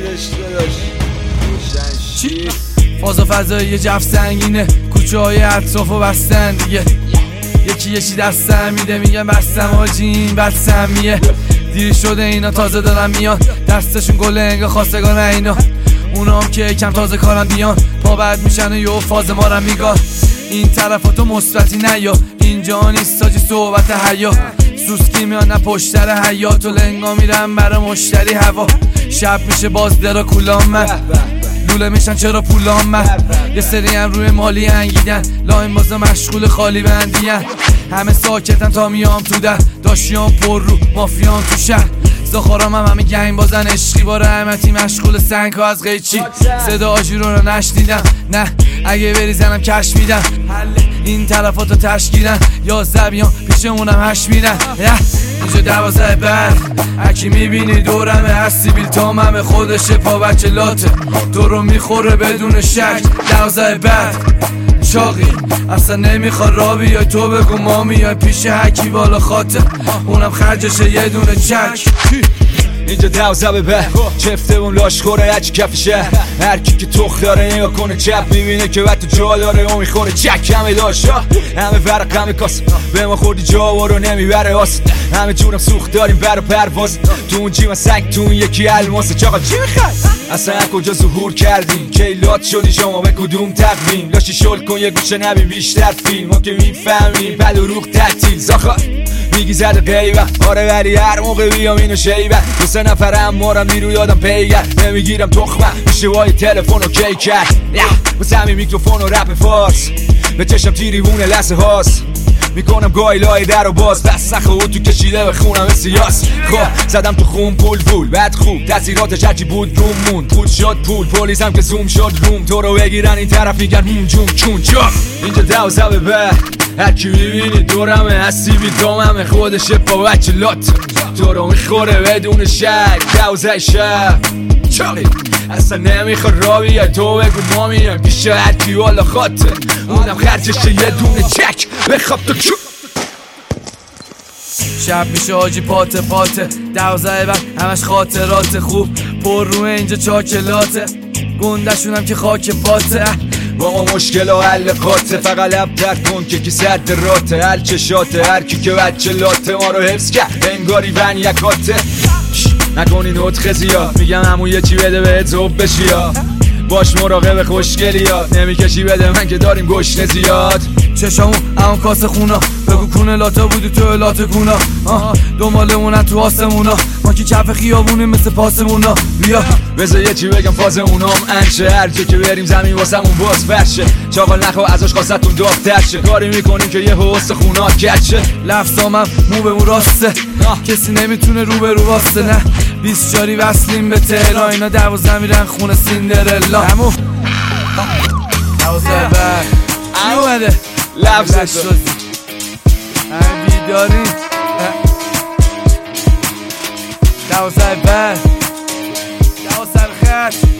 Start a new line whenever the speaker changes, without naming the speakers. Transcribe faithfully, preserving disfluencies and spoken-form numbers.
چی؟ فاز و فضایی جف سنگینه، کوچه های اطراف و بستن دیگه. یکی یکی دستم میده میگن بستم آجی این بستمیه. دیر شده اینا تازه دارن میان، دستشون گل انگا خواستگان اینا. اونا هم که کم تازه کارن بیان، پا بعد میشن و یه فاز ما رو میگن. این طرفاتو مثبتی نیا، اینجا نیست تاجی صحبت حیا. سوسکی میان نه پشتر حیات و لنگا میرن برای مشتری هوا. شب میشه باز درا کولام من لوله میشن چرا پولام من. یه سری هم روی مالی انگیدن، لاین بازه مشغول خالی بندین. همه ساکتن تا میام تو در، داشیام پر رو مافیام تو شهر. زخارام هم همه گنگ بازن، عشقی با رحمتی مشغول سنگ ها از قیچی. صدا آجیرو رو نشنیدم، نه اگه بری زنم کش میدم. این طرفاتو تشکیلن یا زبیان پیشمونم هش میرن. اینجا دوازه بر اکی میبینی دورمه، هستی بیل تاممه خودشه پا بچه لاته. تو رو میخوره بدون شک دوازه بر چاقی اصلا نمیخواد را بیای. تو بگو ما میای پیش حکی بالا خاطر، اونم خرجشه یه دونه چک.
اینجا دوزه به به چفته اون لاش خوره هچی کفشه. هر کی که تخ داره نگاه کنه چپ میبینه که وقت تو جا داره اون میخوره چک. همه داشتا همه ورق همه کاس به ما خوردی جا و رو نمیبره آس. همه جونم سوخت داریم برا پرواز، تو اون جیما سنگ تو اون یکی الماسه. چاقا چی میخوای؟ اصلا کجا ظهور کردیم کیلات شدی شما به کدوم تقویم؟ لاشی شل کن یه گوشه نبین بیشتر فیلم ما که میفهمیم بد و روح تعطیل. زاخا میگی زده غیبه آره ولی هر موقع بیام اینو شیبه. دو سه نفرم مارم نیرو یادم پیگر نمیگیرم تخمه میشه وای تلفن و کی کرد. واسه همین میکروفون و رپ فارس به چشم تیریونه لحظه هاست. میکنم گاهی لای در و باز دست نخو تو کشیده به خونم سیاس. خب زدم تو خون پول پول بعد خوب تاثیرات چرچی بود روم مون. پول شد پول پلیسم که زوم شد روم. تو رو بگیرن این طرف میگن مون جون چون چا. اینجا دوزه به به هر کی میبینی دورمه، هستی بی داممه خودشه پا بچه لات. تو رو میخوره بدون شک دوزه شب چاقی اصلا نمیخواد را بیای. تو بگو ما میایم پیش هر کی والا خاطر، اونم خرجشه یه دونه چک بخواب تو چو.
شب میشه آجی پاته پاته دوزه بعد همش خاطرات خوب پر رو اینجا چاکلاته. گندشونم که خاک پاته
با ما مشکل و حل قاطه. فقط لب ترد کن که کی صد راته حل چشاته. هر کی که بچه لاته ما رو حفظ کرد انگاری ون یکاته. نکنی نطخه زیاد میگم همون یه چی بده بهت زوب بشی یا باش مراقب خوشگلی ها. نمیکشی بده من که داریم گشنه زیاد.
چشامون اون کاسه خونا بگو کونه لاته بودی تو لاته کونا. دنبالمونن تو آسمونا ما که کف خیابونیم مثل پاسمونا. بیا
بذار یه چی بگم فاز اونام انشه. هر جا که بریم زمین واسمون باز فرشه. چاقال نخوا ازش خواستتون داغ‌تر شه. کاری میکنیم که یه حوست خونا کچه.
لفظامم مو به مو راسته کسی نمیتونه رو به رو واسته. نه بیست جاری وصلیم به تهران اینا دوازه میرن خونه سیندرلا. همو دوازه بر چی اومده؟
لفظ تو
همه بیداریم دوازه بر دوازه خط